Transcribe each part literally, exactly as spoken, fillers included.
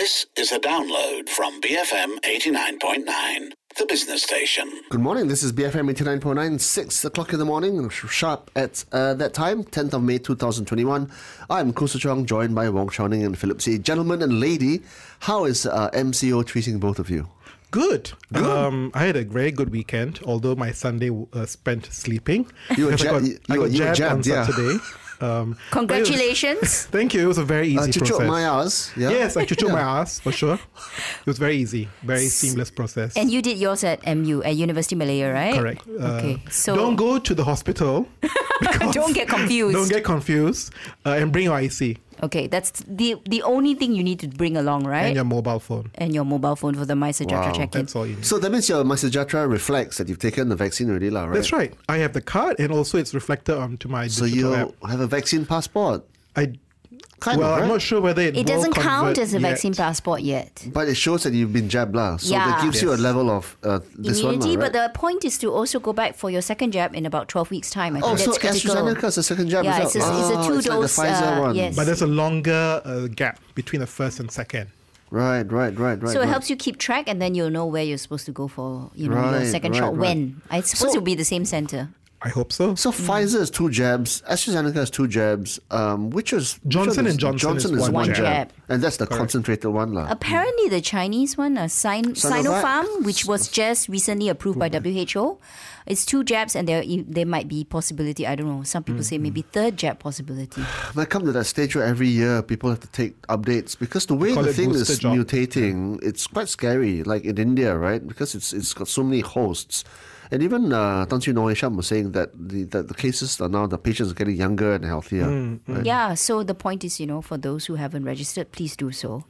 This is a download from B F M eighty-nine point nine, the business station. Good morning, this is B F M eighty-nine point nine, six o'clock in the morning, sharp at uh, that time, tenth of May twenty twenty-one. I'm Khoo Su Chong, joined by Wong Chao Ning and Philip See. Gentlemen and lady, how is uh, M C O treating both of you? Good. Good. Um, I had a very good weekend, although my Sunday uh, spent sleeping. You were, Because ja- I got, you I were- got you were jabbed, jabbed, on yeah. Saturday. Um, Congratulations. thank you. It was a very easy Uh, chuchuk process. my ass. Yeah? Yes, I chuchuk Yeah. my ass, for sure. It was very easy. Very seamless process. And you did yours at M U, at University Malaya, right? Correct. Uh, Okay, so don't go to the hospital. because- Don't get confused. Don't get confused. Uh, and bring your I C Okay, that's the the only thing you need to bring along, right? and your mobile phone. And your mobile phone for the MySejahtera Wow. check-in. That's all you need. So that means your MySejahtera reflects that you've taken the vaccine already, lah, right? That's right. I have the card, and also it's reflected onto my So digital you app. have a vaccine passport. I Kind well, of, right? I'm not sure whether it, It will doesn't count convert as a yet. vaccine passport yet. But it shows that you've been jabbed, lah. So that Yeah. gives you a Yes. level of uh, this one, Immunity, lah, but right? the point is to also go back for your second jab in about twelve weeks' time. I Oh, think so that's critical. AstraZeneca is a second jab Yeah, as it's a- well? it's a Oh, two-dose, like the Pfizer uh, one. yes. But there's a longer uh, gap between the first and second. Right, right, right, right. So it right. helps you keep track, and then you'll know where you're supposed to go for, you know, Right, your second right, shot. right. When I suppose So- it'll be the same center. I hope so. So Pfizer is two jabs, AstraZeneca is two jabs. Um, which is which Johnson one is- and Johnson Johnson is is one one jab. jab, jab. and that's the concentrated one, lah. Apparently, the Chinese one, uh, Sin- Sinovac? Sinopharm, which was just recently approved by W H O, it's two jabs, and there there might be possibility. I don't know. Some people say maybe third jab possibility. When I come to that stage where every year people have to take updates because the way call the it thing booster is job. mutating, it's quite scary. Like in India, right? Because it's it's got so many hosts. And even uh, Tan Sri Noor Hisham was saying that the, that the cases are now, the patients are getting younger and healthier. right? Yeah. So the point is, you know, for those who haven't registered, please do so.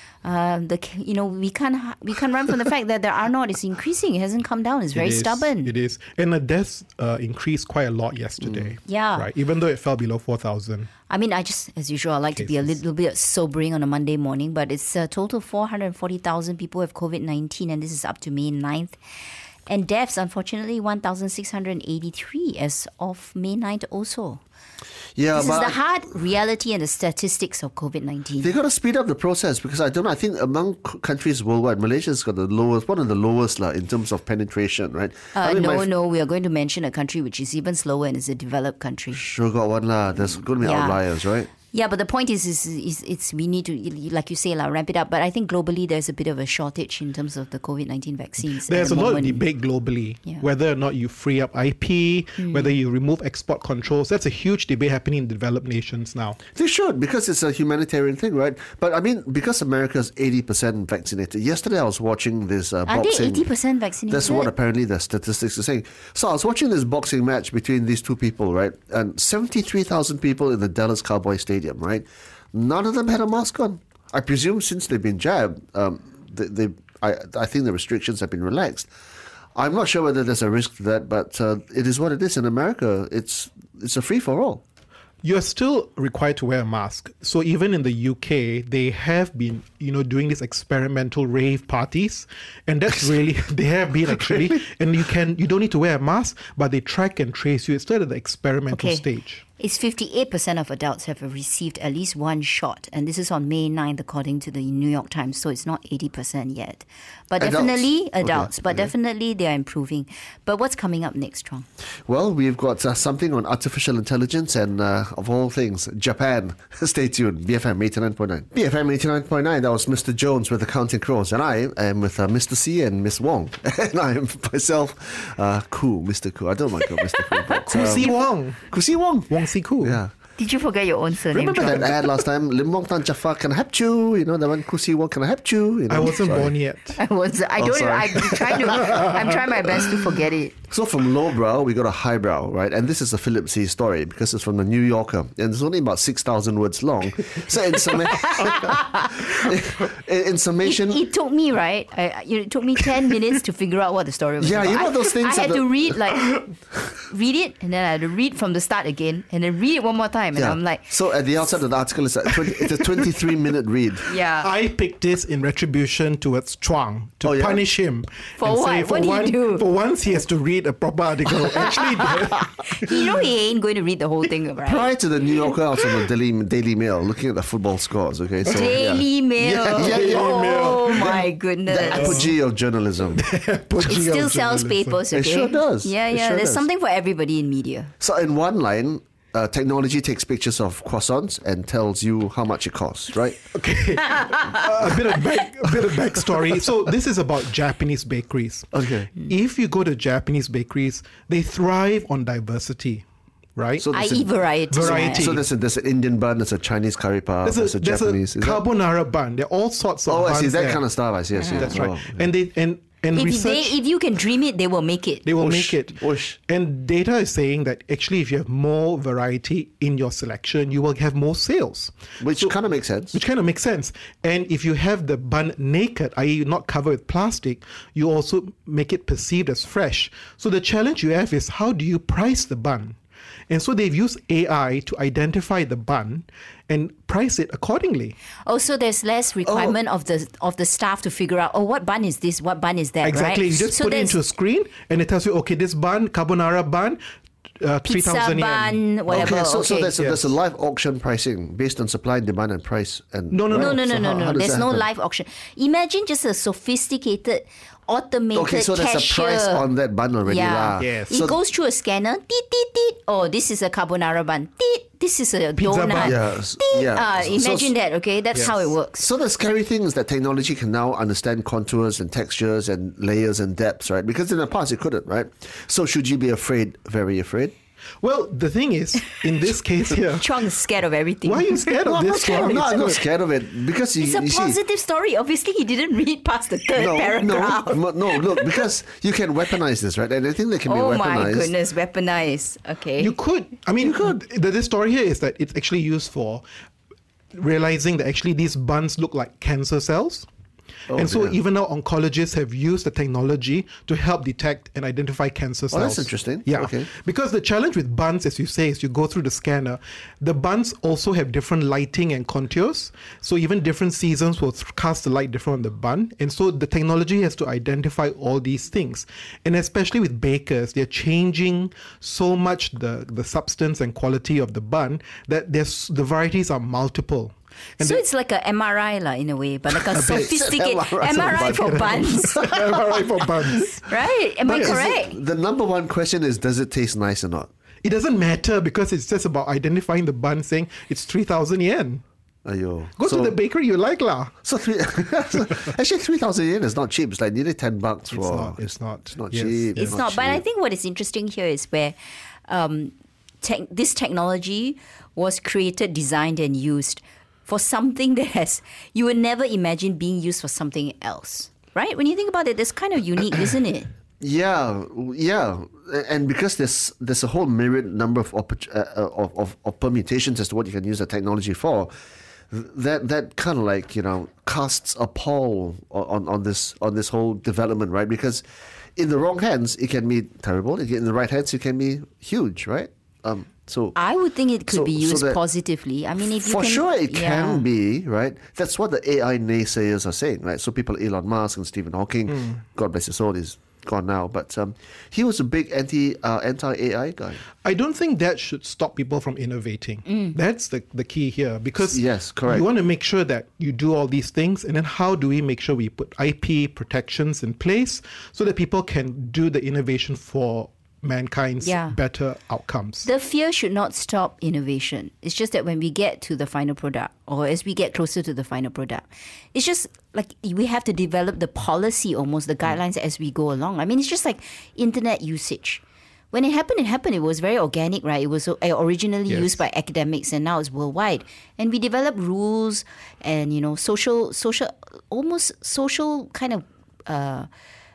Um, the you know we can't ha- we can't run from the fact that the R naught is increasing. It hasn't come down. It's very It is, stubborn. It is. And the deaths uh, increased quite a lot yesterday. Yeah. Right. Even though it fell below four thousand. I mean, I just, as usual, I like to be a Cases. little bit sobering on a Monday morning, but it's a total four hundred forty thousand people have COVID nineteen, and this is up to May ninth. And deaths, unfortunately, one thousand six hundred eighty-three as of May ninth also. Yeah, This is but the hard reality and the statistics of COVID nineteen. they got to speed up the process because I don't know. I think among c- countries worldwide, Malaysia's got the lowest, one of the lowest lah, in terms of penetration, right? Uh, I mean, no, my f- no, we are going to mention a country which is even slower and is a developed country. Sure got one lah. There's going to be Yeah. outliers, right? Yeah, but the point is, is, is it's we need to, like you say, la, ramp it up. But I think globally there's a bit of a shortage in terms of the COVID nineteen vaccines. There's a at the lot of moment. debate globally Yeah. whether or not you free up I P, Hmm. whether you remove export controls. That's a huge debate happening in developed nations now. They should because it's a humanitarian thing, right? But I mean, because America's eighty percent vaccinated. Yesterday I was watching this uh, Are they boxing. eighty percent vaccinated? That's what apparently the statistics are saying. So I was watching this boxing match between these two people, right? And seventy-three thousand people in the Dallas Cowboy Stadium, right? None of them had a mask on. I presume since they've been jabbed, um, they, they, I, I think the restrictions have been relaxed. I'm not sure whether there's a risk to that, but uh, it is what it is. In America, it's it's a free-for-all. You're still required to wear a mask. So even in the U K, they have been, you know, doing these experimental rave parties, and that's really they have been actually. And you can you don't need to wear a mask, but they track and trace you. It's still at the experimental Okay. stage. It's fifty-eight percent of adults have received at least one shot. And this is on May ninth, according to the New York Times. So it's not eighty percent yet. But Adults. definitely Okay, adults. But okay. definitely they are improving. But what's coming up next, Trong? Well, we've got uh, something on artificial intelligence and, uh, of all things, Japan. Stay tuned. B F M eighty-nine point nine. B F M eighty-nine point nine, that was Mister Jones with the Counting Crows. And I am with uh, Mister C and Miss Wong. And I am myself, uh, Koo, Mister Koo. I don't like Mister Koo. But, Koo Si um, Wong. Koo Si Wong. Wong Si Koo. Yeah. Did you forget your own surname? Remember Trong? that ad last time? Lim Wong Tan Jaffa, can I help you? You know, that one, Koo Si Wong, can I help you? you know? I wasn't Sorry. born yet. I was. I Oh, don't. sorry. I'm trying to. I'm trying my best to forget it. So from lowbrow, we got a highbrow, right? And this is a Philip C story because it's from the New Yorker. And it's only about six thousand words long. So in, summa- in, in summation... It, it took me right. I, you know, it took me ten minutes to figure out what the story was Yeah, about. you know I, those things I at had the- to read like read it, and then I had to read from the start again, and then read it one more time, and yeah. I'm like, So at the outset of the article, it's a, twenty, it's a twenty-three minute read. yeah. I picked this in retribution towards Chuang to Oh, yeah? punish him. For and what? Say for What did he one, do? For once, he has to read read a proper article. Actually, You know he ain't going to read the whole thing, right? Prior to the New Yorker, I was on the Daily, Daily Mail looking at the football scores. Okay, so Daily yeah. Mail. Yeah, yeah, yeah. Oh my goodness. The apogee of journalism. It still sells papers, okay? It sure does. Yeah, It yeah. sure There's does. something for everybody in media. So in one line, uh, technology takes pictures of croissants and tells you how much it costs, right? Okay, uh, a bit of back, a bit of backstory. So this is about Japanese bakeries. Okay. If you go to Japanese bakeries, they thrive on diversity, right? So I there's E a- variety. Variety. So there's a, there's an Indian bun, there's a Chinese curry puff, there's there's a, a, there's Japanese. a is that- carbonara bun. There are all sorts of Oh, I buns see that there. kind of stuff. I see. I see. That's Oh, right. yeah. And they and and If research. they, if you can dream it, they will make it. They will Whoosh, make it. whoosh. And data is saying that actually, if you have more variety in your selection, you will have more sales. Which kind of makes sense. Which kind of makes sense. And if you have the bun naked, that is not covered with plastic, you also make it perceived as fresh. So the challenge you have is how do you price the bun? And so they've used A I to identify the bun and price it accordingly. Also, there's less requirement of the of the staff to figure out, oh, what bun is this? What bun is that? Exactly. Right? You just So put it there's into a screen and it tells you, okay, this bun, carbonara bun, uh, three pizza thousand yen. bun, whatever. Okay, so, so okay. there's, a, Yes. there's a live auction pricing based on supply and demand and price. And No, no, No, no, no, So no, how- no. how does There's that no happen? live auction. Imagine just a sophisticated, automated Okay, so there's cashier. a price on that bun already. Yeah. lah. Yes. It So- goes through a scanner. Teet, teet, teet. Oh, this is a carbonara bun. Teet. This is a Pizza donut. bun. Yeah, s- Teet. yeah. Ah, So- imagine so- that, okay? That's how it works. So the scary thing is that technology can now understand contours and textures and layers and depths, right? Because in the past it couldn't, right? So should you be afraid, very afraid? Well, the thing is, in this case here, Chuang is scared of everything. why are you scared No, of I'm not this scared. one? I'm not, I'm not It's scared of it because you, It's a you see. positive story. Obviously, he didn't read past the third No, paragraph. no, no, look, because you can weaponize this, right? And I think they can be Oh weaponized. my goodness, weaponized. Okay. You could. I mean, you could. The, the story here is that it's actually used for realizing that actually these buns look like cancer cells. Oh, and so dear. even now oncologists have used the technology to help detect and identify cancer cells. Oh, that's interesting. Yeah. Okay. Because the challenge with buns, as you say, is you go through the scanner. The buns also have different lighting and contours. So even different seasons will th- cast the light different on the bun. And so the technology has to identify all these things. And especially with bakers, they're changing so much the, the substance and quality of the bun that there's the varieties are multiple. And so the- it's like a M R I, la, in a way, but like a bit. sophisticated M R I M R I for buns. Am I right for buns? Right? Am I Is it- correct? the number one question is, does it taste nice or not? It doesn't matter because it's just about identifying the bun, saying it's three thousand yen. Ayo. Go so, to the bakery you like, lah. So three, actually, three thousand yen is not cheap. It's like nearly ten bucks for. It's not. It's not. It's not Yes. cheap. It's not. But I cheap. think what is interesting here is where um, tech this technology was created, designed, and used for something that has you would never imagine being used for something else. Right? When you think about it, it's kind of unique, isn't it? Yeah, yeah, and because there's there's a whole myriad number of, oppor- uh, of of of permutations as to what you can use the technology for, that that kind of like you know casts a pall on on this on this whole development, right? Because in the wrong hands it can be terrible. In the right hands it can be huge, right? Um, so I would think it could So- be so used that- positively. I mean, if you for can, sure it yeah. can be, right? That's what the A I naysayers are saying, right? So people, Elon Musk and Stephen Hawking, Hmm. God bless his soul, he's gone now, but um, he was a big anti uh, anti A I guy. I don't think that should stop people from innovating. Mm. That's the, the key here because Yes, correct. you want to make sure that you do all these things and then how do we make sure we put I P protections in place so that people can do the innovation for mankind's Yeah. better outcomes. The fear should not stop innovation. It's just that when we get to the final product, or as we get closer to the final product, it's just like we have to develop the policy, almost the guidelines as we go along. I mean, it's just like internet usage. When it happened, it happened. It was very organic, right? It was uh, originally Yes. used by academics, and now it's worldwide. And we develop rules and you know social, social, almost social kind of uh,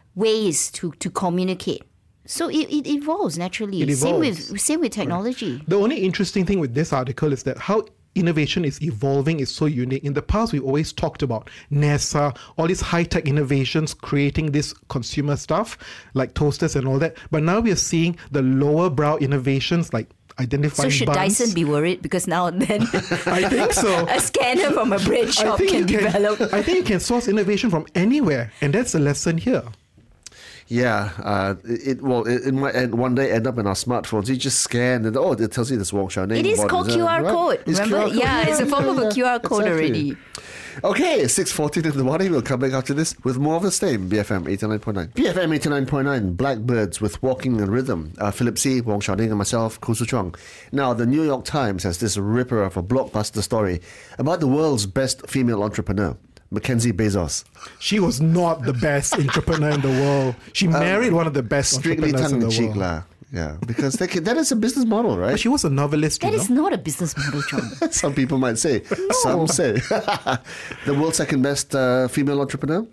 ways to to communicate. So it, it evolves naturally. It Same evolves. with same with technology. The only interesting thing with this article is that how innovation is evolving is so unique. In the past, we've always talked about NASA, all these high-tech innovations creating this consumer stuff like toasters and all that. But now we are seeing the lower brow innovations like identifying So should buns. Dyson be worried because now and then I think so. a scanner from a bread I shop think can you can, develop? I think you can source innovation from anywhere, and that's the lesson here. Yeah, uh, it, it well, it, it might end, one day end up in our smartphones. You just scan and oh, it tells you this Wong Xiaoning. It is what called it? Q R Right? code. It's Remember? Q R code. Yeah, it's a form of a Q R code exactly. already. Okay, six fourteen in the morning. We'll come back after this with more of the same. B F M eighty-nine point nine. B F M eighty-nine point nine, Blackbirds with Walking in Rhythm. Uh, Philip C., Wong Xiaoning and myself, Khoo Su Chuang. Now, the New York Times has this ripper of a blockbuster story about the world's best female entrepreneur, Mackenzie Bezos. She was not the best entrepreneur in the world. She married one of the best Strictly entrepreneurs in the tongue-in-cheek, world. lah. Yeah, because they can, that is a business model, right? But she was a novelist, That you is know. not a business model, John. Some people might say. Some say. The world's second best uh, female entrepreneur,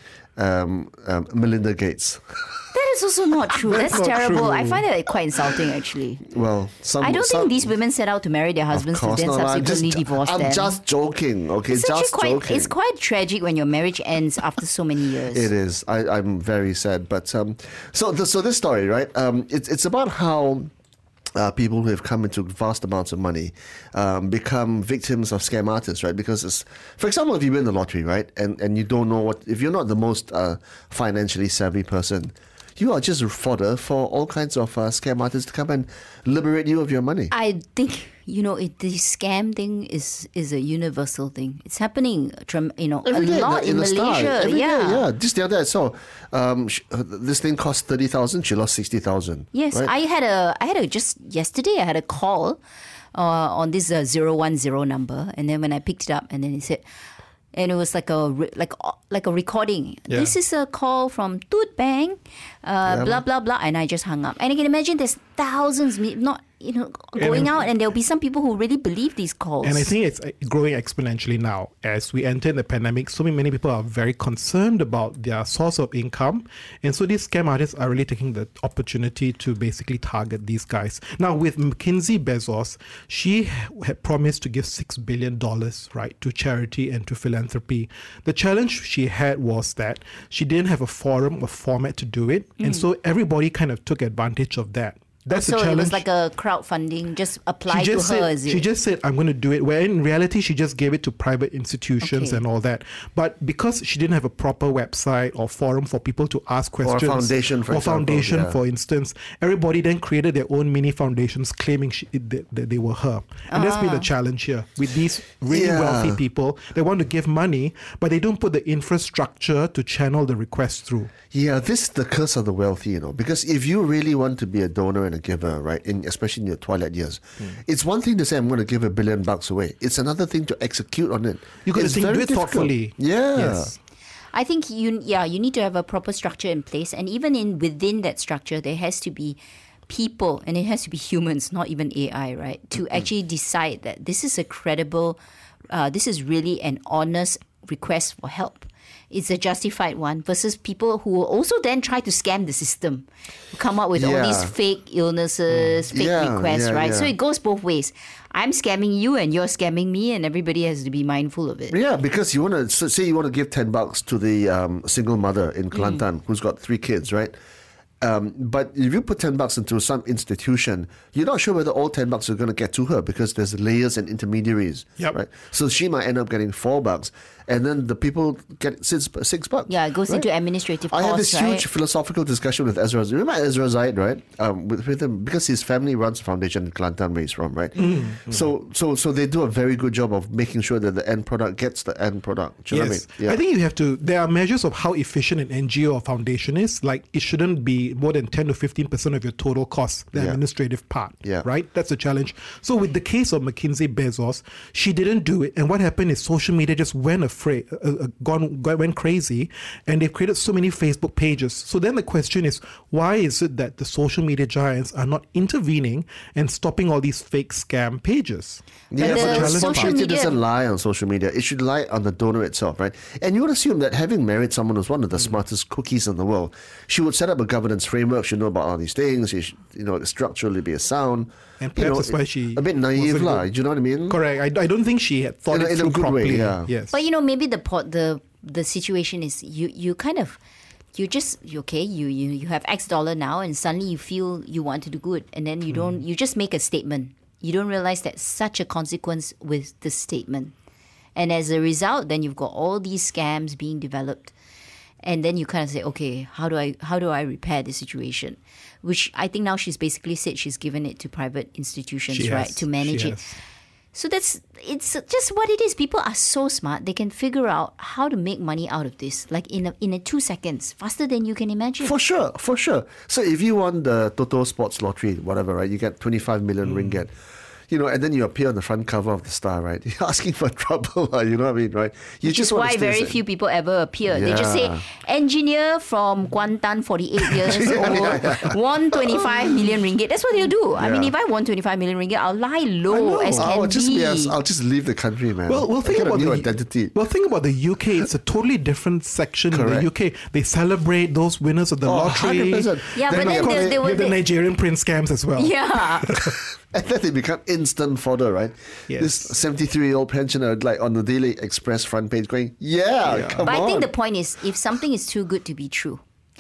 um, um, Melinda Gates. That is also not true. That's, not terrible. true. I find that quite insulting, actually. Well, some. I don't some, think these women set out to marry their Of husbands to course then not. I'm subsequently just, divorce I'm them. just joking. Okay, It's actually just quite, joking. It's quite tragic when your marriage ends after so many years. It is. I, I'm very sad. But um, so the, so this story, right? Um, it's it's about how. Uh, people who have come into vast amounts of money um, become victims of scam artists, right? Because, it's, for example, if you win the lottery, right, and, and you don't know what, if you're not the most uh, financially savvy person, you are just fodder for all kinds of uh, scam artists to come and liberate you of your money. I think, you know, it, the scam thing is is a universal thing. It's happening, trem- you know, Every a day lot in in the Star. Malaysia. Every day, yeah. yeah. Just the other day I saw um, sh- uh, this thing cost thirty thousand. She lost sixty thousand. Yes, right? I had a, I had a just yesterday. I had a call uh, on this uh, zero one zero number, and then when I picked it up, and then it said, and it was like a re- like uh, like a recording. Yeah. This is a call from Toot Bank, uh, blah blah blah, and I just hung up. And I can imagine there's thousands, me- not you know, going out, and there'll be some people who really believe these calls. And I think it's uh, growing exponentially now. As we enter the pandemic, so many, many people are very concerned about their source of income. And so these scam artists are really taking the opportunity to basically target these guys. Now, with Mackenzie Bezos, she had promised to give six billion dollars, right, to charity and to philanthropy. The challenge she had was that she didn't have a forum or format to do it. And so everybody kind of took advantage of that. That's so the challenge. it was like a crowdfunding, just apply She to just her, said, is it? she just said, I'm going to do it. Where in reality, she just gave it to private institutions Okay. and all that. But because she didn't have a proper website or forum for people to ask questions. foundation, for Or example, foundation, yeah. for instance. Everybody then created their own mini foundations claiming she, that, that they were her. And that's been the challenge here with these really Yeah. wealthy people. They want to give money, but they don't put the infrastructure to channel the request through. Yeah, this is the curse of the wealthy, you know, because if you really want to be a donor and a giver, right, in, especially in your twilight years, Hmm. it's one thing to say, I'm going to give a billion bucks away. It's another thing to execute on it. You got to It's think, do very it difficult. thoughtfully. Yeah. Yes. I think you yeah you need to have a proper structure in place, and even in within that structure there has to be people, and it has to be humans, not even A I, right, to Mm-hmm. actually decide that this is a credible, uh, this is really an honest request for help. It's a justified one versus people who will also then try to scam the system, who come up with all these Yeah. fake illnesses, fake Yeah, requests, yeah, right? So yeah. it goes both ways. I'm scamming you and you're scamming me, and everybody has to be mindful of it. Yeah, because you want to so say you want to give ten bucks to the um, single mother in Kelantan who's got three kids, right? Um, but if you put ten bucks into some institution, you're not sure whether all ten bucks are going to get to her because there's layers and intermediaries, Yep. right? So she might end up getting four bucks, and then the people get six, six bucks. Yeah, it goes right? into administrative I costs, had this right? huge philosophical discussion with Ezra. You remember Ezra Zaid, right? Um, with, with him because his family runs a foundation in Kelantan, where he's from, right? Mm-hmm. So, so, so they do a very good job of making sure that the end product gets the end product. Do you know Yes. what I mean? I think you have to, there are measures of how efficient an N G O or foundation is. Like it shouldn't be more than ten to fifteen percent of your total cost, the Yeah. administrative part. Yeah. Right? That's a challenge. So with the case of Mackenzie Bezos, she didn't do it. And what happened is social media just went afraid, uh, uh, gone, gone, went crazy. And they've created so many Facebook pages. So then the question is, why is it that the social media giants are not intervening and stopping all these fake scam pages? Yeah, But but the the social responsibility media- doesn't lie on social media. It should lie on the donor itself, right? And you would assume that having married someone who's one of the smartest cookies in the world, she would set up a governance framework. She know about all these things. She should, you know, structurally be a sound. And you perhaps know, that's why she a bit naive, wasn't lah. good. Do you know what I mean? Correct. I, I don't think she had thought In a- it in a through good way, properly. yeah. Yes. But you know, maybe the pot, the the situation is you you kind of you just you okay you you you have X dollar now, and suddenly you feel you want to do good, and then you don't you just make a statement. You don't realize that such a consequence with the statement, and as a result, then you've got all these scams being developed. And then you kind of say, okay, how do I how do I repair the situation? Which I think now she's basically said she's given it to private institutions, She right, has, to manage she it. has. So that's it's just what it is. People are so smart; they can figure out how to make money out of this, like in a, in a two seconds, faster than you can imagine. For sure, for sure. So if you won the Toto Sports Lottery, whatever, right, you get twenty-five million Mm. ringgit. You know, and then you appear on the front cover of the Star, right? You're asking for trouble, you know what I mean, right? You Which is wanna why stay very safe. few people ever appear. They just say, Yeah. engineer from Kuantan, forty-eight years old, won twenty-five million ringgit. That's what they'll do. I mean, Yeah. if I won twenty-five million ringgit, I'll lie I low know. as can I'll just be. be. I'll just leave the country, man. Well, well, I think get a about new the identity. Well, think about the U K. It's a totally different section in Correct. the U K. They celebrate those winners of the Oh, lottery. one hundred percent. Yeah, but of then course, they- they you were- have the they- Nigerian prince scams as well. Yeah. And then they become instant fodder, right? Yes. This seventy-three-year-old pensioner, like on the Daily Express front page, going, "Yeah, Yeah. come But on." I think the point is, if something is too good to be true,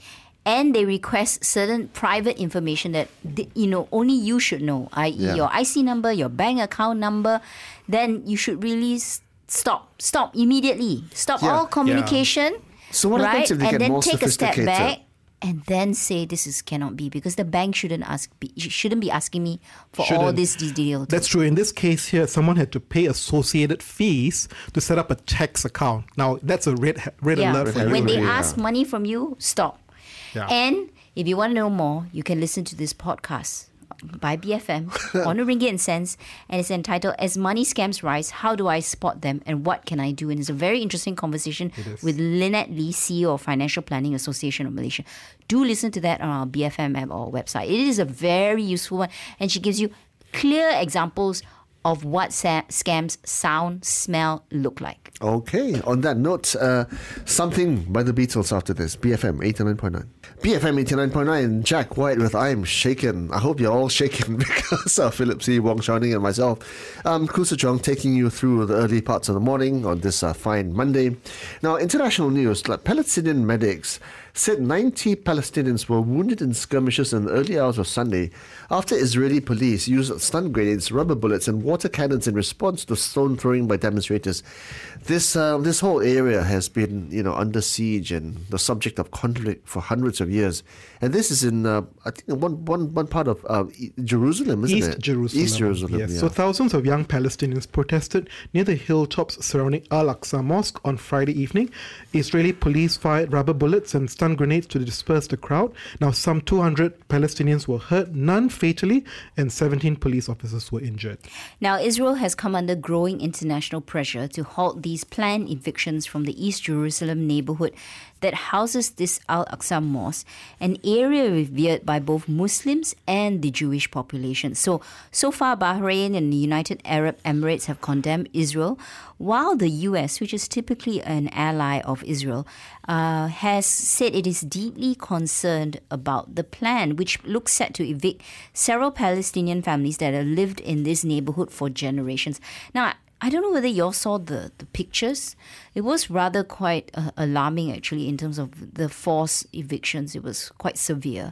and they request certain private information that th- you know only you should know, that is, Yeah. your I C number, your bank account number, then you should really s- stop, stop immediately, stop Yeah. all communication. So what right? happens if they and get then more take a step sophisticated? back. And then say this is cannot be because the bank shouldn't ask be, shouldn't be asking me for all Shouldn't. this detail. That's true. In this case here, someone had to pay associated fees to set up a tax account. Now, that's a red, red Yeah. alert for Red you. When they Yeah. ask money from you, stop. Yeah. And if you want to know more, you can listen to this podcast by B F M on a Ringgit and Cents, and it's entitled "As Money Scams Rise, How Do I Spot Them and What Can I Do?" And it's a very interesting conversation with Lynette Lee, C E O of Financial Planning Association of Malaysia. Do listen to that on our B F M app or website. It is a very useful one, and she gives you clear examples of what sa- scams sound, smell, look like. Okay, on that note, uh, something by the Beatles after this. B F M eighty-nine point nine. B F M eighty-nine point nine, Jack White with I'm Shaken. I hope you're all shaken because of Philip C. Wong Shawning and myself. Um, Kusa Chong taking you through the early parts of the morning on this uh, fine Monday. Now, international news, like Palestinian medics said ninety Palestinians were wounded in skirmishes in the early hours of Sunday after Israeli police used stun grenades, rubber bullets and water cannons in response to stone throwing by demonstrators. This uh, this whole area has been, you know, under siege and the subject of conflict for hundreds of years. And this is in, uh, I think, one, one, one part of uh, E- Jerusalem, isn't East it? Jerusalem. East Jerusalem, Yes. yeah. So thousands of young Palestinians protested near the hilltops surrounding Al-Aqsa Mosque on Friday evening. Israeli police fired rubber bullets and stun grenades to disperse the crowd. Now, some two hundred Palestinians were hurt, none fatally, and seventeen police officers were injured. Now, Israel has come under growing international pressure to halt these planned evictions from the East Jerusalem neighborhood that houses this Al-Aqsa Mosque, an area revered by both Muslims and the Jewish population. So, so far, Bahrain and the United Arab Emirates have condemned Israel, while the U S, which is typically an ally of Israel, uh, has said it is deeply concerned about the plan, which looks set to evict several Palestinian families that have lived in this neighborhood for generations. Now, I don't know whether you all saw the, the pictures. It was rather quite uh, alarming, actually, in terms of the forced evictions. It was quite severe.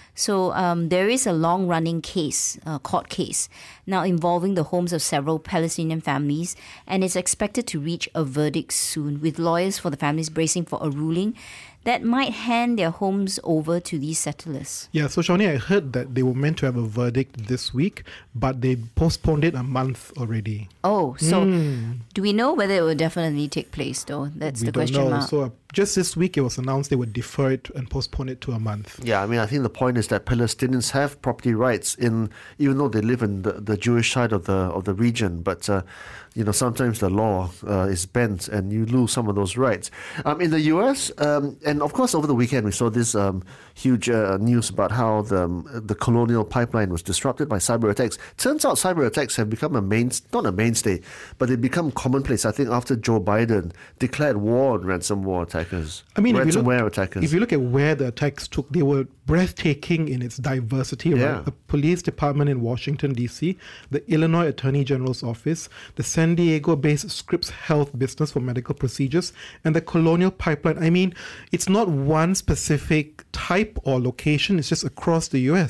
So um, there is a long-running case, uh, court case, now involving the homes of several Palestinian families, and it's expected to reach a verdict soon, with lawyers for the families bracing for a ruling that might hand their homes over to these settlers. Yeah, so Shawnee, I heard that they were meant to have a verdict this week, but they postponed it a month already. Oh, so do we know whether it will definitely take place, though? That's We the don't question know. mark. So uh, just this week, it was announced they would defer it and postpone it to a month. Yeah, I mean, I think the point is that Palestinians have property rights in, even though they live in the, the Jewish side of the of the region. But uh, you know, sometimes the law uh, is bent, and you lose some of those rights. Um, in the U S, um, and of course, over the weekend we saw this um, huge uh, news about how the um, the Colonial Pipeline was disrupted by cyber attacks. Turns out cyber attacks have become a main, not a mainstay, but they become commonplace. I think after Joe Biden declared war on ransomware attackers, I mean, if you, ransomware look, attackers. if you look at where the attacks took, they were breathtaking in its diversity. Yeah. Right? The police department in Washington, D C, the Illinois Attorney General's office, the San Diego-based Scripps Health business for medical procedures, and the Colonial Pipeline. I mean, it's not one specific type or location, it's just across the U S.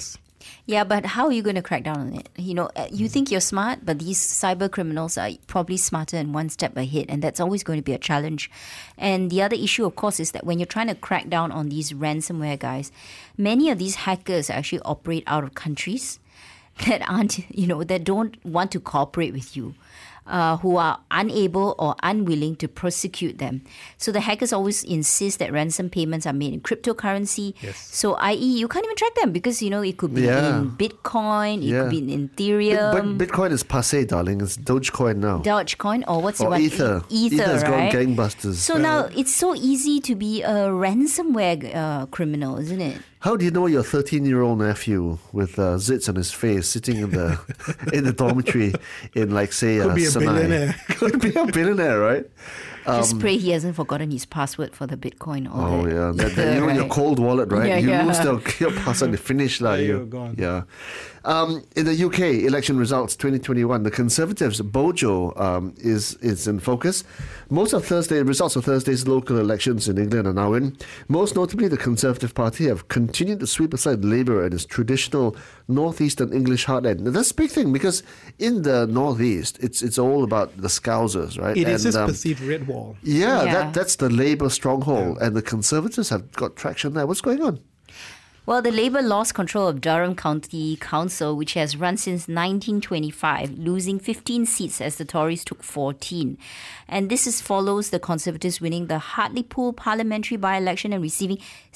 Yeah, but how are you going to crack down on it? You know, uh, you think you're smart, but these cyber criminals are probably smarter and one step ahead, and that's always going to be a challenge. And the other issue, of course, is that when you're trying to crack down on these ransomware guys, many of these hackers actually operate out of countries that aren't, you know, that don't want to cooperate with you. Uh, who are unable or unwilling to prosecute them. So the hackers always insist that ransom payments are made in cryptocurrency. Yes. So that is you can't even track them because, you know, it could be Yeah. in Bitcoin, it Yeah. could be in Ethereum. But, but Bitcoin is passé, darling. It's Dogecoin now. Dogecoin or what's the Or one? Ether. Ether, Ether's right? gone gangbusters. So now it's so easy to be a ransomware uh, criminal, isn't it? How do you know your thirteen-year-old nephew with uh, zits on his face sitting in the in the dormitory in, like, say, Could uh, be a Sinai? billionaire. Could be a billionaire, right? Just pray he hasn't forgotten his password for the Bitcoin. Or Oh the yeah, that, Ether, that, you know, your right? cold wallet, right? Yeah, you yeah. lose the, your password, the finish, lah. Yeah, You, you're gone. yeah. Um, in the U K election results twenty twenty-one, the Conservatives' Bojo um, is is in focus. Most of Thursday results of Thursday's local elections in England are now in. Most notably, the Conservative Party have continued to sweep aside Labour and its traditional northeastern English heartland. Now, that's a big thing because in the northeast, it's it's all about the Scousers, right? It is And, this um, perceived red wall. Yeah, Yeah. That, that's the Labour stronghold, and the Conservatives have got traction there. What's going on? Well, the Labour lost control of Durham County Council, which has run since nineteen twenty-five, losing fifteen seats as the Tories took fourteen. And this is follows the Conservatives winning the Hartlepool parliamentary by-election and receiving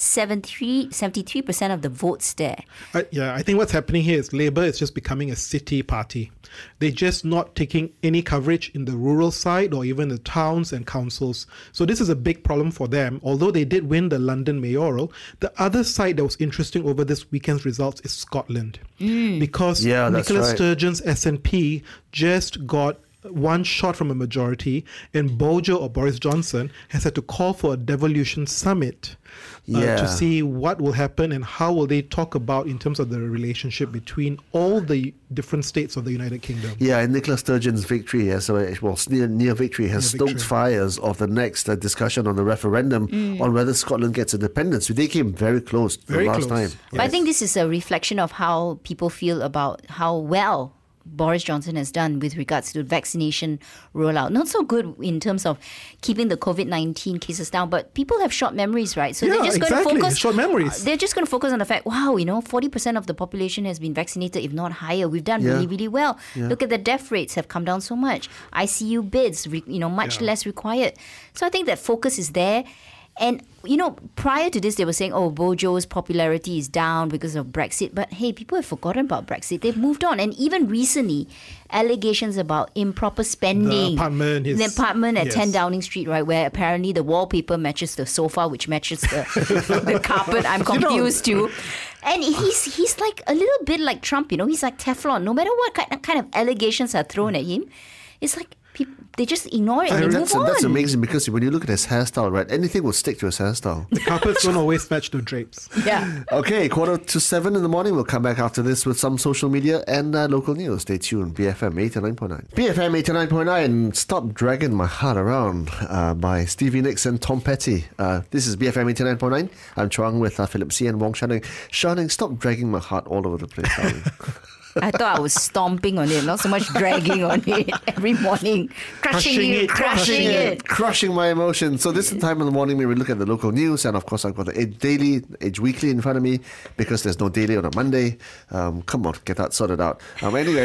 seventy-three percent of the votes there. I, yeah, I think what's happening here is Labour is just becoming a city party. They're just not taking any coverage in the rural side or even the towns and councils. So this is a big problem for them. Although they did win the London mayoral, the other side that was interesting over this weekend's results is Scotland. Because Yeah, that's Nicola right. Sturgeon's S N P just got one shot from a majority, and Bojo or Boris Johnson has had to call for a devolution summit uh, Yeah. to see what will happen and how will they talk about in terms of the relationship between all the different states of the United Kingdom. Yeah, and Nicola Sturgeon's victory, as well, well near, near victory, has Near stoked victory. fires of the next uh, discussion on the referendum on whether Scotland gets independence. They came very close the Very last close. time. But I think this is a reflection of how people feel about how well Boris Johnson has done with regards to vaccination rollout. Not so good in terms of keeping the COVID nineteen cases down, but people have short memories, right? So Yeah, they're just exactly. going to focus. Short memories. They're just going to focus on the fact, wow, you know, forty percent of the population has been vaccinated, if not higher. We've done Yeah. really, really well. Look at the death rates have come down so much. I C U beds, re- you know, much Yeah. less required. So I think that focus is there. And, you know, prior to this, they were saying, oh, Bojo's popularity is down because of Brexit. But hey, people have forgotten about Brexit. They've moved on. And even recently, allegations about improper spending. The apartment, his- the apartment at yes. ten Downing Street, right, where apparently the wallpaper matches the sofa, which matches the, the carpet. I'm confused too. And he's he's like a little bit like Trump, you know. He's like Teflon. No matter what kind kind of allegations are thrown at him, it's like people, they just ignore it and they That's, move on. that's amazing because when you look at his hairstyle, right, anything will stick to his hairstyle. Carpets don't always match the drapes. Yeah. Okay, quarter to seven in the morning. We'll come back after this with some social media and uh, local news. Stay tuned. B F M eighty-nine point nine. B F M eighty-nine point nine. Stop Dragging My Heart Around uh, by Stevie Nicks and Tom Petty. Uh, this is B F M eighty-nine point nine. I'm Chuang with uh, Philip C. and Wong Shanning. Shanning, stop dragging my heart all over the place, darling. I thought I was stomping on it, not so much dragging on it every morning. Crushing, Crushing it, it, crushing, crushing it. Crushing my emotions. So this is the time in the morning where we look at the local news, and of course I've got the Age Daily, Age Weekly in front of me because there's no daily on a Monday. Um, come on, get that sorted out. Um, anyway,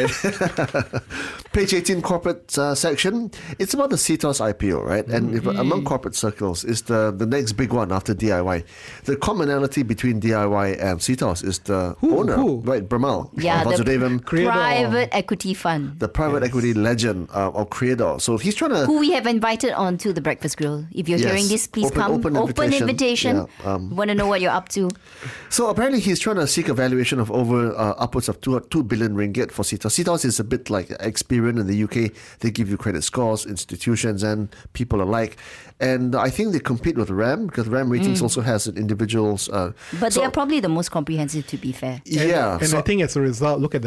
page eighteen corporate uh, section. It's about the C T O S I P O, right? And if, among corporate circles is the the next big one after D I Y. The commonality between D I Y and C T O S is the Who? owner, Who? right? Bramal, Yeah, uh, the Vasudevan, Creator. private equity fund. the private equity legend uh, of Creator. So he's trying to. Who we have invited on to the Breakfast Grill. If you're Yes. hearing this, please Open- come. open invitation. invitation. Yeah, um, Want to know what you're up to? So apparently he's trying to seek a valuation of over uh, upwards of two, two billion ringgit for C T O S. C T O S is a bit like Experian in the U K. They give you credit scores, institutions and people alike. And I think they compete with RAM because RAM Ratings also has an individual's... Uh, But so- they are probably the most comprehensive, to be fair. Yeah. And so- I think as a result, look at the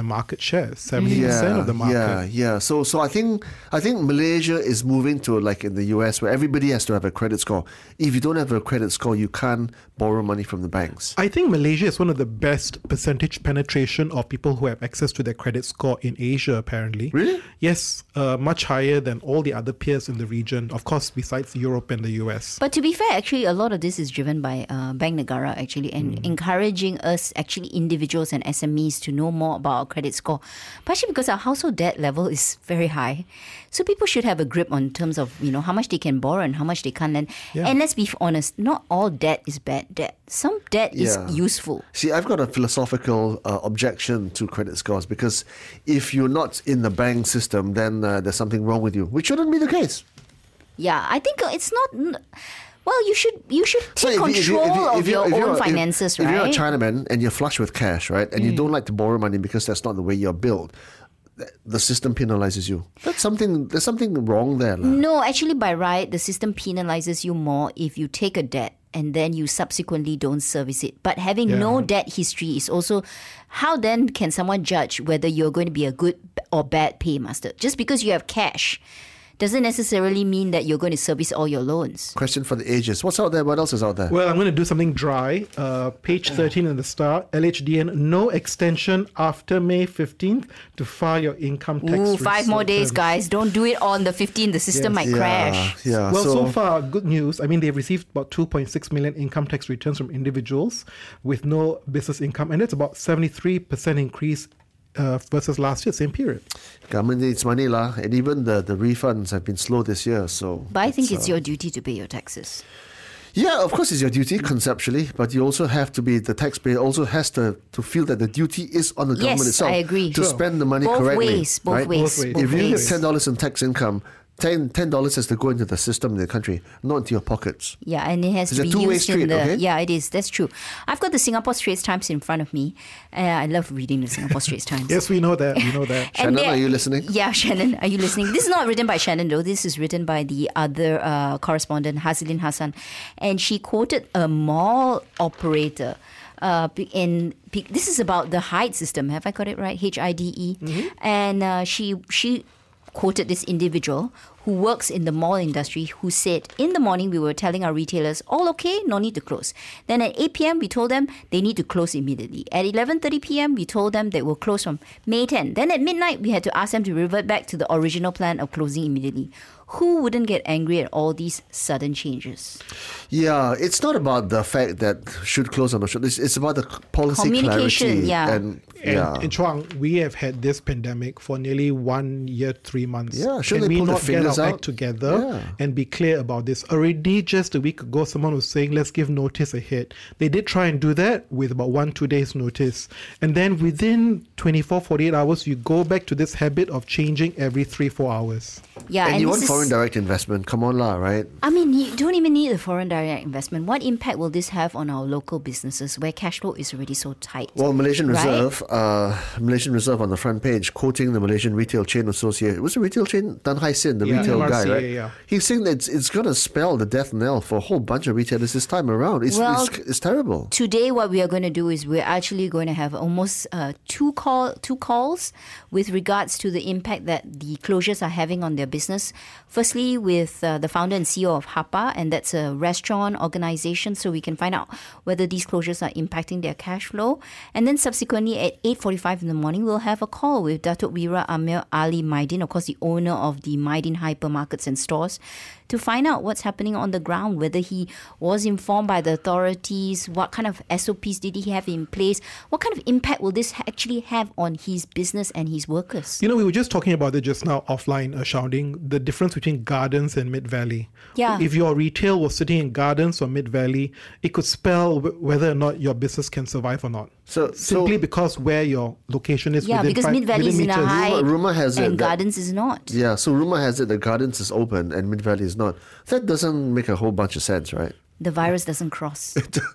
the market share, seventy percent yeah, of the market. Yeah, yeah. So, so I think I think Malaysia is moving to like in the U S where everybody has to have a credit score. If you don't have a credit score, you can't borrow money from the banks. I think Malaysia is one of the best percentage penetration of people who have access to their credit score in Asia, apparently. Really? Yes, uh, much higher than all the other peers in the region, of course, besides Europe and the U S. But to be fair, actually, a lot of this is driven by uh, Bank Negara, actually, and Mm. encouraging us, actually, individuals and S M Es to know more about our credit score. Partially because our household debt level is very high. So people should have a grip on terms of, you know, how much they can borrow and how much they can't lend. Yeah. And let's be honest, not all debt is bad debt. Some debt is Yeah. useful. See, I've got a philosophical uh, objection to credit scores because if you're not in the bank system, then uh, there's something wrong with you, which shouldn't be the case. Yeah, I think it's not... Well, you should you should So take if you- if you- control if you- if of you- your if you're own a- if- finances, if right? you're a Chinaman and you're flush with cash, right, and you don't like to borrow money because that's not the way you're built, th- the system penalizes you. That's something. There's something wrong there, lah. No, actually, by right, the system penalizes you more if you take a debt and then you subsequently don't service it. But having Yeah. no debt history is also, how then can someone judge whether you're going to be a good or bad paymaster? Just because you have cash doesn't necessarily mean that you're going to service all your loans. Question for the ages. What's out there? What else is out there? Well, I'm going to do something dry. Uh, page thirteen in the Star, L H D N, no extension after May fifteenth to file your income tax Ooh, five more days, returns. guys. Don't do it on the fifteenth. The system might yeah, crash. yeah. Well, so, so, far, good news. I mean, they've received about two point six million income tax returns from individuals with no business income, and that's about seventy-three percent increase uh, versus last year, same period. government needs money, lah, and even the, the refunds have been slow this year. So, But I think it's, it's uh, your duty to pay your taxes. Yeah, of course, it's your duty conceptually, but you also have to be, the taxpayer also has to, to feel that the duty is on the government Yes, itself I agree. to Sure. spend the money Both correctly. ways, both right? ways, Both ways. both If you ways. get ten dollars in tax income, ten dollars has to go into the system in the country, not into your pockets. Yeah, and it has It's to a be two-way used street, in the. okay? Yeah, it is. That's true. I've got the Singapore Straits Times in front of me. Uh, I love reading the Singapore Straits Times. Yes, we know that. We know that. And Shannon, there- are you listening? Yeah, Shannon, are you listening? This is not written by Shannon, though. This is written by the other uh, correspondent, Hazilin Hassan. And she quoted a mall operator. Uh, in this is about the Hyde system. Have I got it right? H I D E. Mm-hmm. And uh, she she quoted this individual who works in the mall industry who said, in the morning we were telling our retailers, all okay, no need to close. Then at eight p.m. we told them they need to close immediately. At eleven thirty p.m. we told them they will close from May tenth. Then at midnight we had to ask them to revert back to the original plan of closing immediately. Who wouldn't get angry at all these sudden changes? Yeah, it's not about the fact that should close or not should. It's, it's about the policy Communication, clarity. yeah. And, And yeah. in Chuang, we have had this pandemic for nearly one year, three months. Yeah, should Can they we pull their not get fingers our out? act together Yeah. and be clear about this? Already just a week ago, someone was saying, let's give notice ahead. They did try and do that with about one, two days notice. And then within twenty-four, forty-eight hours, you go back to this habit of changing every three, four hours. Yeah, and, and you this want is- foreign direct investment. Come on, lah, right? I mean, you don't even need a foreign direct investment. What impact will this have on our local businesses where cash flow is already so tight? Well, Malaysian Right? Reserve, uh, Malaysian Reserve on the front page, quoting the Malaysian Retail Chain Association. Was the retail chain? Tan Hai Sin, the Yeah, retail M R C, guy, right? yeah, yeah. He's saying that it's, it's going to spell the death knell for a whole bunch of retailers this time around. It's, Well, it's, it's terrible. Today, what we are going to do is we're actually going to have almost uh, two call two calls with regards to the impact that the closures are having on their business. Firstly, with uh, the founder and C E O of Hapa, and that's a restaurant organization, so we can find out whether these closures are impacting their cash flow. And then subsequently at eight forty-five in the morning, we'll have a call with Datuk Wira Amir Ali Maidin, of course, the owner of the Maidin hypermarkets and stores, to find out what's happening on the ground, whether he was informed by the authorities, what kind of S O Ps did he have in place, what kind of impact will this actually have on his business and his workers. You know, we were just talking about it just now offline, uh, shouting the difference between Gardens and Mid Valley. Yeah. If your retail was sitting in Gardens or Mid Valley, it could spell w- whether or not your business can survive or not. So, Simply so because where your location is Yeah, within because five, Mid Valley is within in a meters. high Rumour- rumour has it and that- Gardens is not. yeah, so rumor has it the Gardens is open and Mid Valley is not. That doesn't make a whole bunch of sense, right? The virus doesn't cross.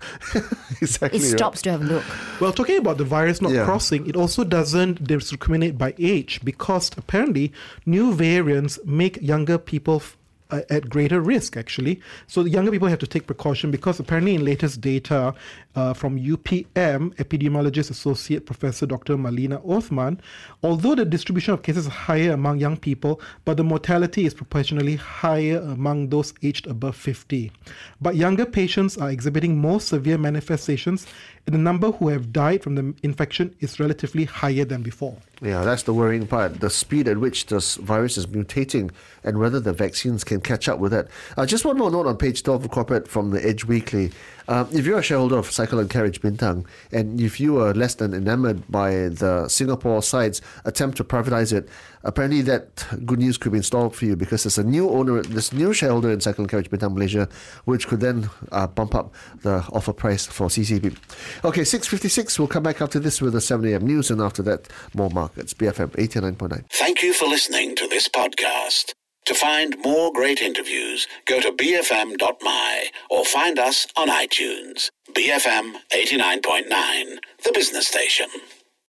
Exactly. It right. stops to have a look. Well, talking about the virus not Yeah. crossing, it also doesn't discriminate by age because apparently new variants make younger people f- uh, at greater risk, actually. So the younger people have to take precaution because apparently in latest data uh, from U P M, epidemiologist associate professor Doctor Malina Othman, although the distribution of cases is higher among young people, but the mortality is proportionally higher among those aged above fifty. But younger patients are exhibiting more severe manifestations, and the number who have died from the infection is relatively higher than before. Yeah, that's the worrying part, the speed at which this virus is mutating and whether the vaccines can catch up with that. Uh, just one more note on page twelve of Corporate from the Edge Weekly. Um, if you're a shareholder of Cycle and Carriage Bintang, and if you are less than enamored by the Singapore side's attempt to privatize it, apparently that good news could be in store for you because there's a new owner, this new shareholder in Cycle and Carriage Bintang Malaysia, which could then uh, bump up the offer price for C C B. Okay, six fifty-six, we'll come back after this with the seven a.m. news, and after that, more markets. B F M eighty-nine point nine. Thank you for listening to this podcast. To find more great interviews, go to b f m dot m y or find us on iTunes. B F M eighty-nine point nine, the business station.